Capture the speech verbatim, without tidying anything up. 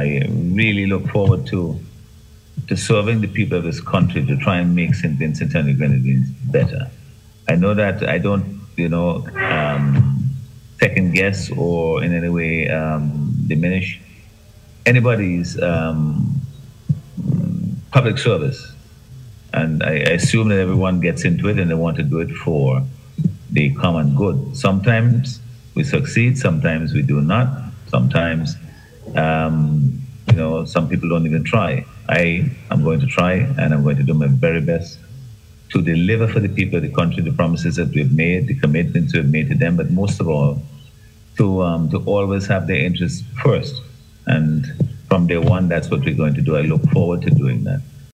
I really look forward to to serving the people of this country to try and make Saint Vincent and the Grenadines better. I know that I don't, you know, um, second guess or in any way um, diminish anybody's um, public service. And I, I assume that everyone gets into it and they want to do it for the common good. Sometimes we succeed, sometimes we do not. Sometimes, um, you know, some people don't even try. I am going to try and I'm going to do my very best to deliver for the people of the country the promises that we've made, the commitments we've made to them, but most of all, to um, to always have their interests first. And from day one, that's what we're going to do. I look forward to doing that.